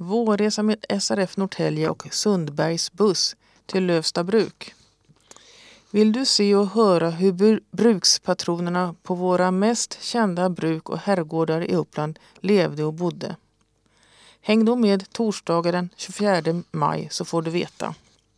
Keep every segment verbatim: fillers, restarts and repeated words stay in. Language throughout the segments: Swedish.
Vårresa med S R F Norrtälje och Sundbergs buss till Lövsta bruk. Vill du se och höra hur bru- brukspatronerna på våra mest kända bruk och herrgårdar i Uppland levde och bodde? Häng då med torsdagen den tjugofjärde maj så får du veta.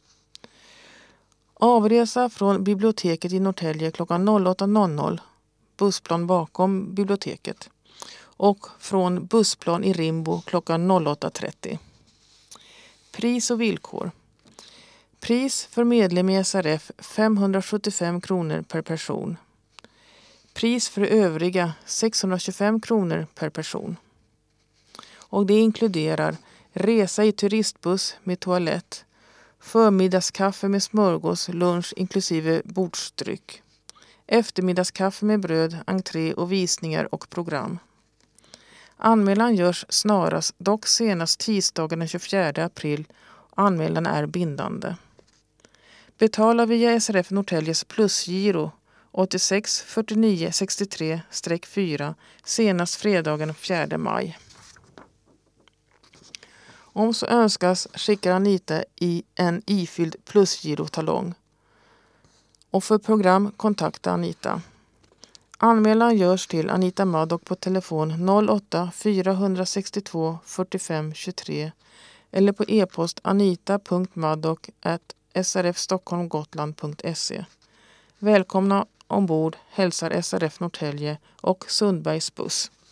Avresa från biblioteket i Norrtälje klockan åtta noll noll. Bussplan bakom biblioteket. Och från bussplan i Rimbo klockan åtta trettio. Pris och villkor. Pris för medlem i S R F femhundrasjuttiofem kronor per person. Pris för övriga sexhundratjugofem kronor per person. Och det inkluderar resa i turistbuss med toalett, förmiddagskaffe med smörgås, lunch inklusive bordsdryck, eftermiddagskaffe med bröd, entré och visningar och program. Anmälan görs snarast, dock senast tisdagen den tjugofjärde april. Anmälan är bindande. Betala via S R F Norrtäljes plusgiro åttiosex fyrtionio sextiotre fyra senast fredagen fjärde maj. Om så önskas skickar Anita i en ifylld plusgirotalong. Och för program kontakta Anita. Anmälan görs till Anita Maddock på telefon noll åtta fyra sex två fyrtiofem tjugotre eller på e-post anita punkt maddock at s r f stockholm gotland punkt se. Välkomna ombord hälsar S R F Norrtälje och Sundbergs buss.